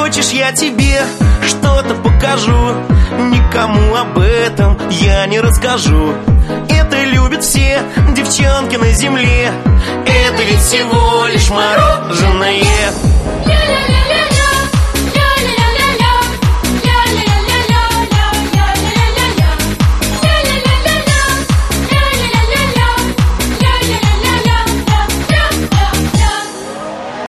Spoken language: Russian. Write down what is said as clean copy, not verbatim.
Хочешь, я тебе что-то покажу? Никому об этом я не расскажу. Это любят все девчонки на земле. Это ведь всего лишь Марокко.